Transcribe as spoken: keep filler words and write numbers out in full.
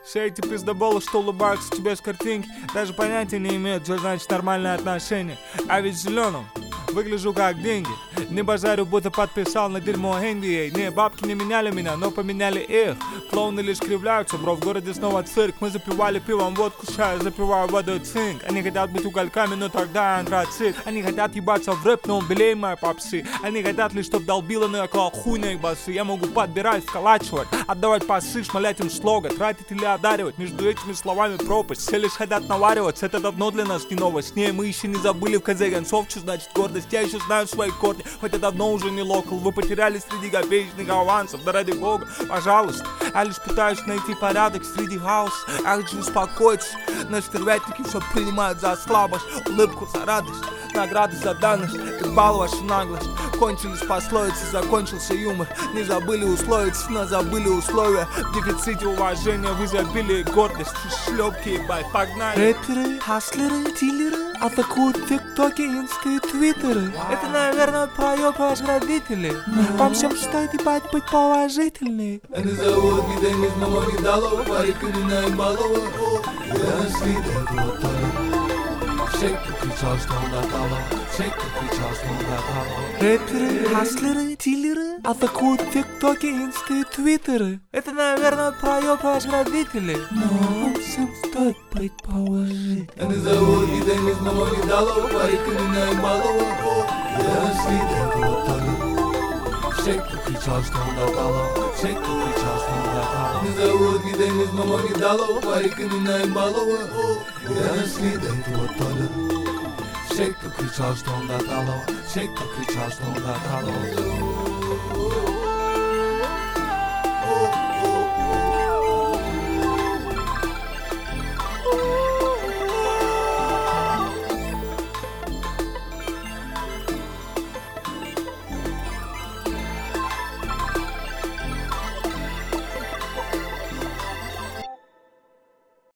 Все эти пиздоболы, что улыбаются тебе с картинки, даже понятия не имеют, что значит нормальные отношения. А ведь зеленым выгляжу как деньги. Не базарю, будто подписал на дерьмо эн би эй. Не, бабки не меняли меня, но поменяли их. Клоуны лишь кривляются, бро, в городе снова цирк. Мы запивали пивом водку, сейчас запиваю водой цинк. Они хотят быть угольками, но тогда антрацит. Они хотят ебаться в рэп, но он белее моей попсы. Они хотят лишь, чтоб долбило, но я клал хуй на их басы. Я могу подбирать, вколачивать, отдавать пасы, шмалять им слога, тратить или одаривать. Между этими словами пропасть. Все лишь хотят навариваться, это давно для нас не новость. Не, мы еще не забыли в конце концов, что значит гордость. Я еще знаю свои корни, хотя давно уже не локал. Вы потерялись среди копеечных авансов, да ради бога, пожалуйста. Я лишь пытаюсь найти порядок среди хаоса. Я хочу успокоиться, но стервятники все принимают за слабость. Улыбку за радость, награды за данность. И бал вашу наглость. Кончились пословицы, закончился юмор. Не забыли условиться, но забыли условия. В дефиците уважения, в изобилии гордости. Шлепки, ебать, погнали. Рэперы, хаслеры, дилеры атакуют в тиктоке, инсты, твиттеры. Это, наверное, проеб ваших родителей. Вам всем стоит ебать быть положительней. Они зовут не Денис, мама не дала. Парик коренная балова. Я наследую этого таланта. Шейк кричал, что он отдала. Шейк кричал, что он отдала. Рэперы, хаслеры, дилеры атакуют в тиктоке, инсты, твиттеры. Это, наверное, проеб ваших родителей. Но вам всем стоит быть положительней. Они зовут не Денис, мама не дала. Парик коренная балова. Я наследую этого таланта. Шейк кричал, что он отдала. Шейк кричал, что он отдала. Они зовут не Денис, мама не дала. Парик коренная балова. Я наследую этого таланта. Шейк кричал, что он отдала. Шейк кричал, что он отдала.